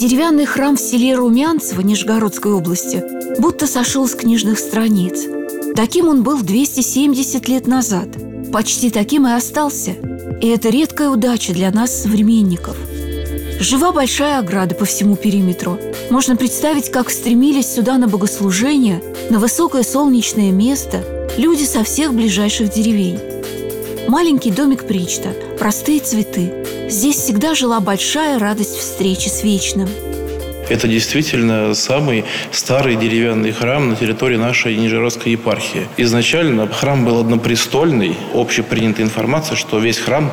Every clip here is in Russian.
Деревянный храм в селе Румянцево Нижегородской области будто сошел с книжных страниц. Таким он был 270 лет назад. Почти таким и остался. И это редкая удача для нас, современников. Жива большая ограда по всему периметру. Можно представить, как стремились сюда на богослужение, на высокое солнечное место люди со всех ближайших деревень. Маленький домик Причта, простые цветы. Здесь всегда жила большая радость встречи с вечным. Это действительно самый старый деревянный храм на территории нашей Нижегородской епархии. Изначально храм был однопрестольный. Общепринятая информация, что весь храм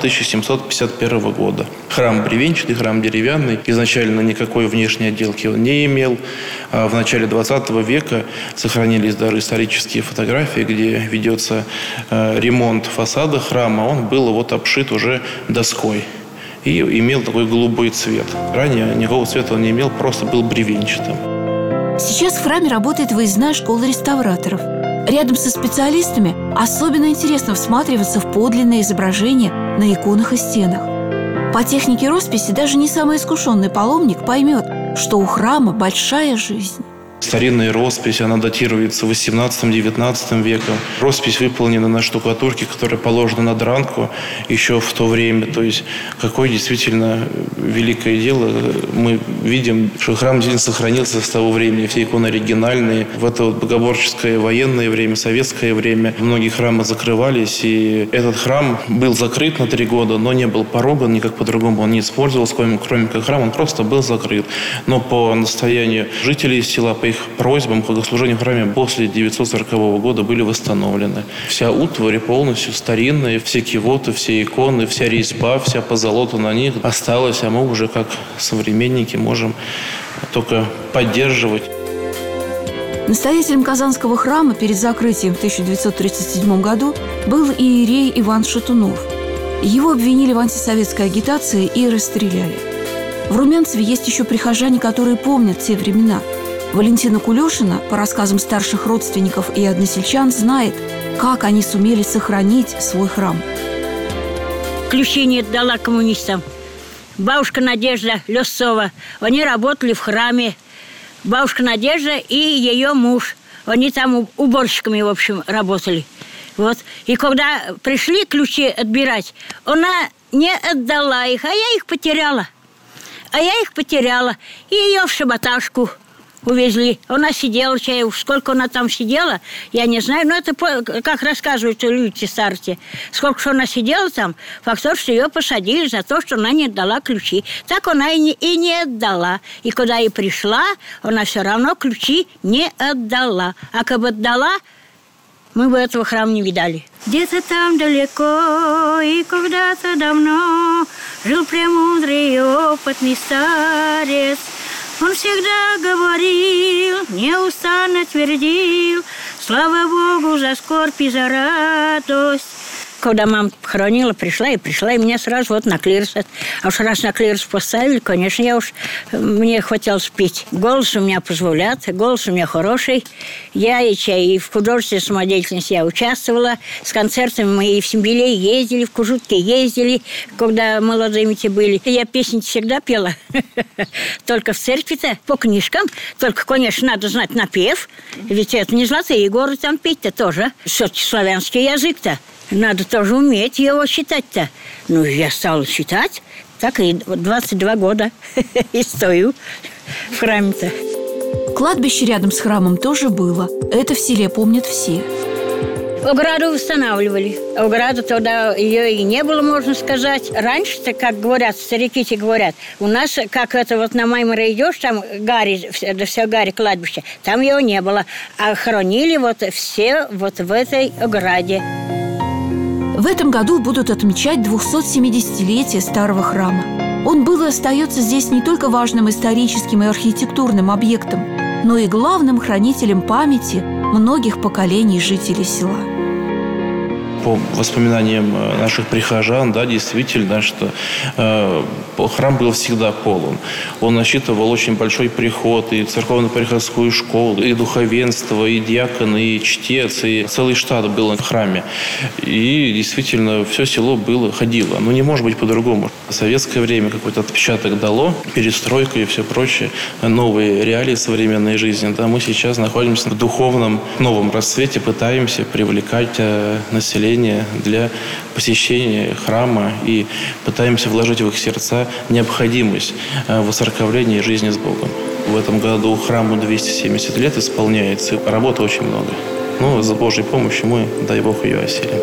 1751 года. Храм бревенчатый, храм деревянный. Изначально никакой внешней отделки он не имел. А в начале 20 века сохранились даже исторические фотографии, где ведется ремонт фасада храма. Он был вот обшит уже доской. И имел такой голубой цвет. Ранее никакого цвета он не имел, просто был бревенчатым. Сейчас в храме работает выездная школа реставраторов. Рядом со специалистами особенно интересно всматриваться в подлинные изображения на иконах и стенах. По технике росписи даже не самый искушенный паломник поймет, что у храма большая жизнь. Старинная роспись, она датируется 18-19 веком. Роспись выполнена на штукатурке, которая положена на дранку еще в то время. То есть, какое действительно великое дело. Мы видим, что храм действительно сохранился с того времени. Все иконы оригинальные. В это вот богоборческое военное время, советское время многие храмы закрывались. И этот храм был закрыт на 3 года, но не был пороган, никак по-другому он не использовался, кроме как храм, он просто был закрыт. Но по настоянию жителей села, по их просьбам, богослужения в храме после 940 года были восстановлены. Вся утварь полностью старинная, все кивоты, все иконы, вся резьба, вся позолота на них осталась, а мы уже как современники можем только поддерживать. Настоятелем Казанского храма перед закрытием в 1937 году был иерей Иван Шатунов. Его обвинили в антисоветской агитации и расстреляли. В Румянцеве есть еще прихожане, которые помнят те времена. Валентина Кулешина, по рассказам старших родственников и односельчан, знает, как они сумели сохранить свой храм. Ключи не отдала коммунистам. Бабушка Надежда Лесцова, они работали в храме. Бабушка Надежда и ее муж, они там уборщиками, в общем, работали. Вот. И когда пришли ключи отбирать, она не отдала их, а я их потеряла. И ее в шабаташку увезли. Она сидела, сколько она там сидела, я не знаю, но это как рассказывают люди старые. Сколько что она сидела там, факт то, что ее посадили за то, что она не отдала ключи. Так она и не отдала. И когда и пришла, она все равно ключи не отдала. А как бы отдала, мы бы этого храма не видали. Где-то там далеко и когда-то давно жил премудрый и опытный старец. Он всегда говорил, неустанно твердил, слава Богу за скорбь и за радость. Когда мама похоронила, пришла, и меня сразу вот на клирос. А уж раз на клирос поставили, конечно, мне хотелось петь. Голос у меня позволяет, голос у меня хороший. Я и в художественной самодеятельности я участвовала. С концертами мы и в Сембеле ездили, в Кужутке ездили, когда молодыми-то были. Я песни всегда пела. Только в церкви-то, по книжкам. Только, конечно, надо знать напев. Ведь это не золотые горы там петь-то тоже. Все-таки славянский язык-то. Надо тоже уметь его считать-то. Ну, я стала считать. Так и 22 года и стою в храме-то. Кладбище рядом с храмом тоже было. Это в селе помнят все. Ограду восстанавливали. Ограда тогда ее и не было, можно сказать. Раньше-то, как говорят, старики-то говорят, у нас, как это вот на Майморе идешь, там гарри, да все гарри кладбище, там его не было. А хоронили вот все вот в этой ограде. В этом году будут отмечать 270-летие старого храма. Он был и остается здесь не только важным историческим и архитектурным объектом, но и главным хранителем памяти многих поколений жителей села. по воспоминаниям наших прихожан, да, действительно, что храм был всегда полон. Он насчитывал очень большой приход, и церковно-приходскую школу, и духовенство, и диакон, и чтец, и целый штат был в храме. И действительно все село ходило. Но не может быть по-другому. В советское время какой-то отпечаток дало, перестройка и все прочее, новые реалии современной жизни. Да, мы сейчас находимся в духовном новом расцвете, пытаемся привлекать население для посещения храма и пытаемся вложить в их сердца необходимость воцерковления жизни с Богом. В этом году храму 270 лет исполняется, работы очень много. Но с Божьей помощью мы, дай Бог, ее осилим.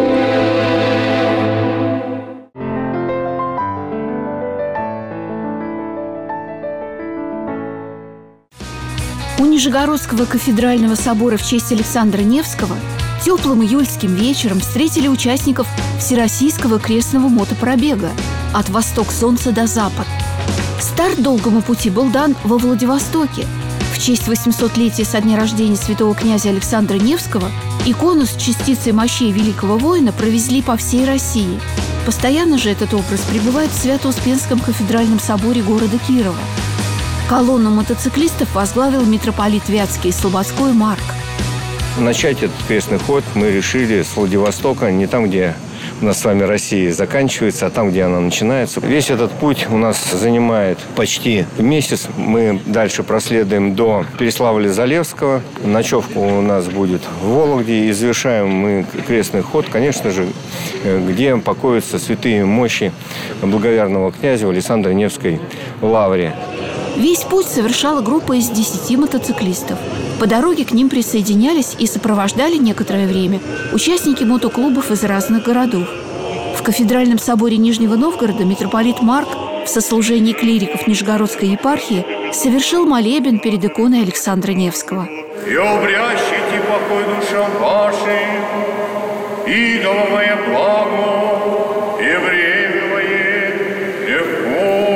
У Нижегородского кафедрального собора в честь Александра Невского теплым июльским вечером встретили участников Всероссийского крестного мотопробега «От восток солнца до запад». Старт долгому пути был дан во Владивостоке. В честь 800-летия со дня рождения святого князя Александра Невского икону с частицей мощей великого воина провезли по всей России. Постоянно же этот образ пребывает в Свято-Успенском кафедральном соборе города Кирова. Колонну мотоциклистов возглавил митрополит Вятский и Слободской Марк. Начать этот крестный ход мы решили с Владивостока, не там, где у нас с вами Россия заканчивается, а там, где она начинается. Весь этот путь у нас занимает почти месяц. Мы дальше проследуем до Переславля-Залевского. Ночевка у нас будет в Вологде. И завершаем мы крестный ход, конечно же, где покоятся святые мощи благоверного князя в Александро-Невской лавре. Весь путь совершала группа из 10 мотоциклистов. По дороге к ним присоединялись и сопровождали некоторое время участники мотоклубов из разных городов. В кафедральном соборе Нижнего Новгорода митрополит Марк в сослужении клириков Нижегородской епархии совершил молебен перед иконой Александра Невского. «И обрящите покой душам вашим, идоловое благо, и временное легко».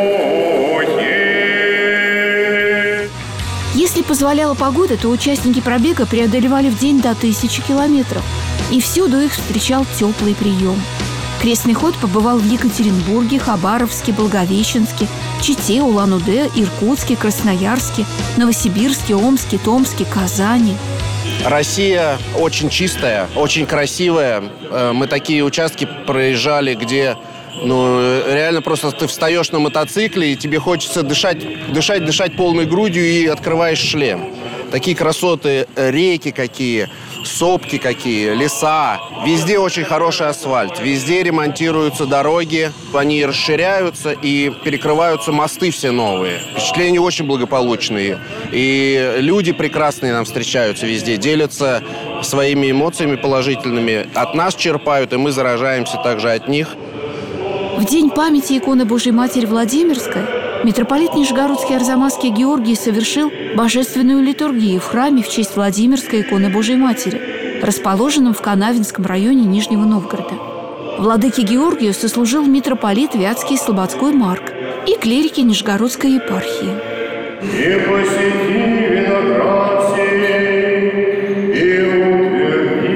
Если позволяла погода, то участники пробега преодолевали в день до 1000 километров. И всюду их встречал теплый прием. Крестный ход побывал в Екатеринбурге, Хабаровске, Благовещенске, Чите, Улан-Удэ, Иркутске, Красноярске, Новосибирске, Омске, Томске, Казани. Россия очень чистая, очень красивая. Мы такие участки проезжали, где реально просто ты встаешь на мотоцикле, и тебе хочется дышать полной грудью, и открываешь шлем. Такие красоты, реки какие, сопки какие, леса. Везде очень хороший асфальт, везде ремонтируются дороги, они расширяются и перекрываются мосты все новые. Впечатления очень благополучные. И люди прекрасные нам встречаются везде, делятся своими эмоциями положительными. От нас черпают, и мы заражаемся также от них. В день памяти иконы Божьей Матери Владимирской митрополит Нижегородский Арзамасский Георгий совершил божественную литургию в храме в честь Владимирской иконы Божьей Матери, расположенном в Канавинском районе Нижнего Новгорода. Владыке Георгию сослужил митрополит Вятский и Слободской Марк и клирики Нижегородской епархии. «И посети виноград сей, и утверди,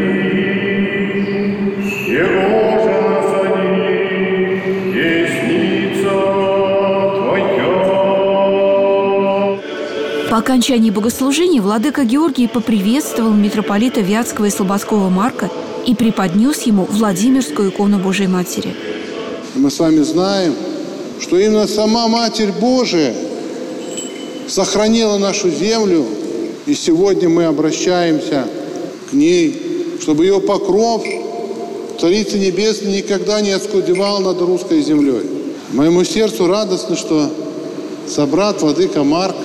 его же насади, десница твоя». По окончании богослужения владыка Георгий поприветствовал митрополита Вятского и Слободского Марка и преподнес ему Владимирскую икону Божьей Матери. Мы с вами знаем, что именно сама Матерь Божия сохранила нашу землю, и сегодня мы обращаемся к ней, чтобы ее покров Царицы Небесной никогда не оскудевал над русской землей. Моему сердцу радостно, что собрат владыка Марк,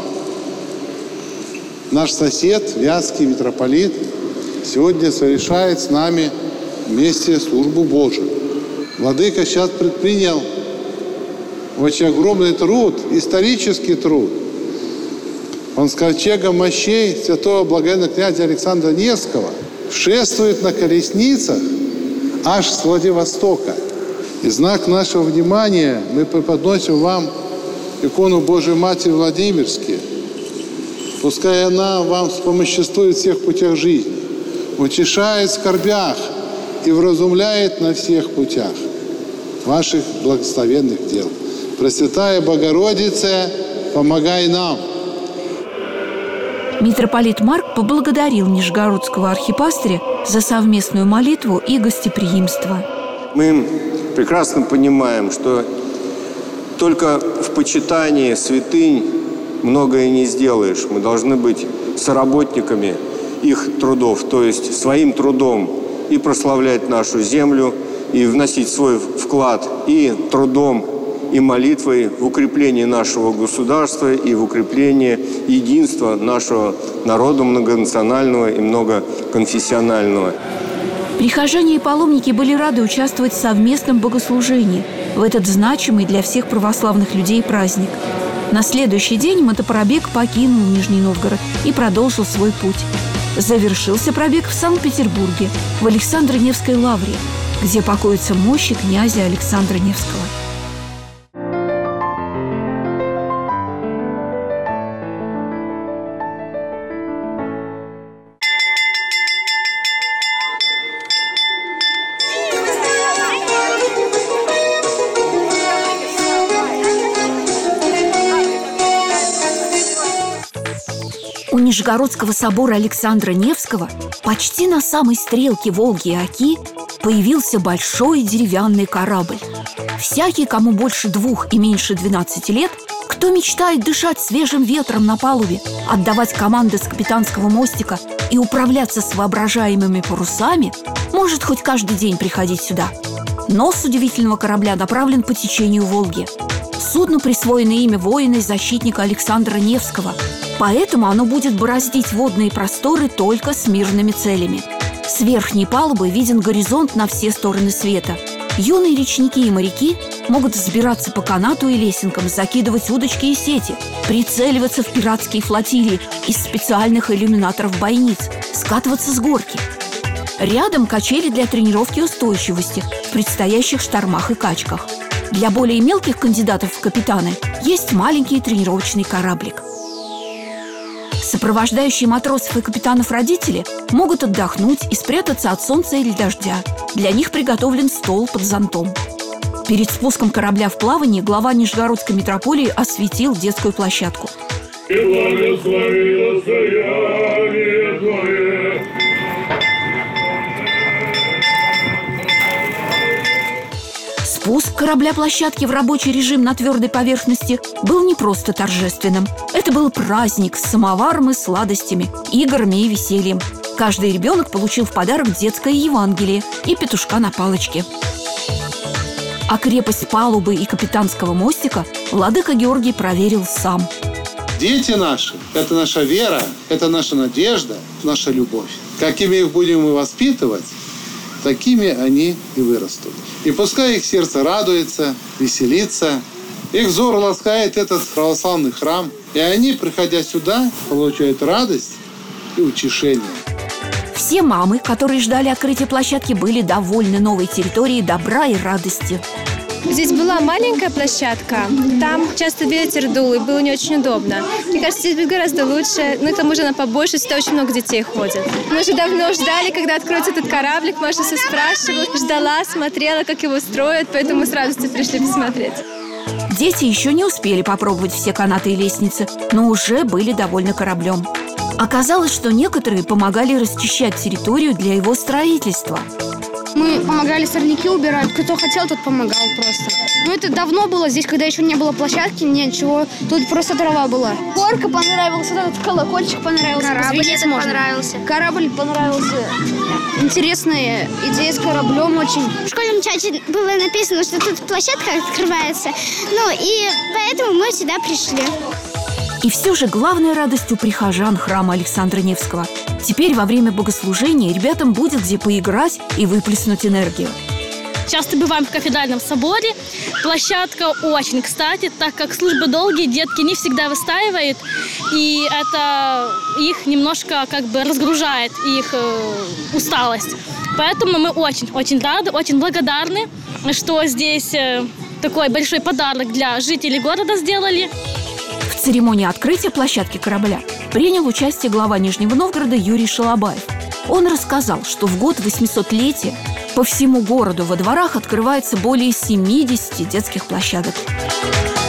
наш сосед, Вятский митрополит, сегодня совершает с нами вместе службу Божию. Владыка сейчас предпринял очень огромный труд, исторический труд. Он с ковчегом мощей святого благоверного князя Александра Невского шествует на колесницах аж с Владивостока. И знак нашего внимания мы преподносим вам икону Божией Матери Владимирские. Пускай она вам вспомоществует в всех путях жизни, утешает в скорбях и вразумляет на всех путях ваших благословенных дел. Пресвятая Богородица, помогай нам. Митрополит Марк поблагодарил нижегородского архипастыря за совместную молитву и гостеприимство. Мы прекрасно понимаем, что только в почитании святынь многое не сделаешь. Мы должны быть соработниками их трудов, то есть своим трудом и прославлять нашу землю, и вносить свой вклад и трудом, и молитвой в укрепление нашего государства и в укрепление единства нашего народа многонационального и многоконфессионального. Прихожане и паломники были рады участвовать в совместном богослужении в этот значимый для всех православных людей праздник. На следующий день мотопробег покинул Нижний Новгород и продолжил свой путь. Завершился пробег в Санкт-Петербурге, в Александро-Невской лавре, где покоятся мощи князя Александра Невского. У Нижегородского собора Александра Невского почти на самой стрелке Волги и Оки появился большой деревянный корабль. Всякий, кому больше 2 и меньше 12 лет, кто мечтает дышать свежим ветром на палубе, отдавать команды с капитанского мостика и управляться с воображаемыми парусами, может хоть каждый день приходить сюда. Нос удивительного корабля направлен по течению Волги. Судну присвоено имя воина и защитника Александра Невского, поэтому оно будет бороздить водные просторы только с мирными целями. С верхней палубы виден горизонт на все стороны света. Юные речники и моряки могут взбираться по канату и лесенкам, закидывать удочки и сети, прицеливаться в пиратские флотилии из специальных иллюминаторов бойниц, скатываться с горки. Рядом качели для тренировки устойчивости в предстоящих штормах и качках. Для более мелких кандидатов в капитаны есть маленький тренировочный кораблик. Сопровождающие матросов и капитанов родители могут отдохнуть и спрятаться от солнца или дождя. Для них приготовлен стол под зонтом. Перед спуском корабля в плавание глава Нижегородской митрополии осветил детскую площадку. И благословило стояние Твое. Спуск корабля-площадки в рабочий режим на твердой поверхности был не просто торжественным. Это был праздник с самоваром и сладостями, играми и весельем. Каждый ребенок получил в подарок детское Евангелие и петушка на палочке. А крепость палубы и капитанского мостика владыка Георгий проверил сам. Дети наши – это наша вера, это наша надежда, наша любовь. Какими их будем мы воспитывать, такими они и вырастут. И пускай их сердце радуется, веселится, их взор ласкает этот православный храм, и они, приходя сюда, получают радость и утешение. Все мамы, которые ждали открытия площадки, были довольны новой территорией добра и радости. Здесь была маленькая площадка, там часто ветер дул, и было не очень удобно. Мне кажется, здесь будет гораздо лучше, но к тому же она побольше, сюда очень много детей ходит. Мы уже давно ждали, когда откроется этот кораблик, Маша все спрашивала, ждала, смотрела, как его строят, поэтому с радостью пришли посмотреть. Дети еще не успели попробовать все канаты и лестницы, но уже были довольны кораблем. Оказалось, что некоторые помогали расчищать территорию для его строительства. Мы помогали сорняки убирать. Кто хотел, тот помогал просто. Но это давно было здесь, когда еще не было площадки, ничего. Тут просто трава была. Горка понравилась, этот колокольчик понравился. Корабль понравился. Корабль понравился. Интересная идея с кораблем очень. В школьном чате было написано, что тут площадка открывается. Ну и поэтому мы сюда пришли. И все же главной радостью прихожан храма Александра Невского. Теперь во время богослужения ребятам будет где поиграть и выплеснуть энергию. Часто бываем в кафедральном соборе. Площадка очень кстати, так как службы долгие, детки не всегда выстаивают. И это их немножко разгружает, их усталость. Поэтому мы очень рады, очень благодарны, что здесь такой большой подарок для жителей города сделали. В церемонии открытия площадки корабля принял участие глава Нижнего Новгорода Юрий Шалабаев. Он рассказал, что в год 800-летия по По всему городу во дворах открывается более 70 детских площадок.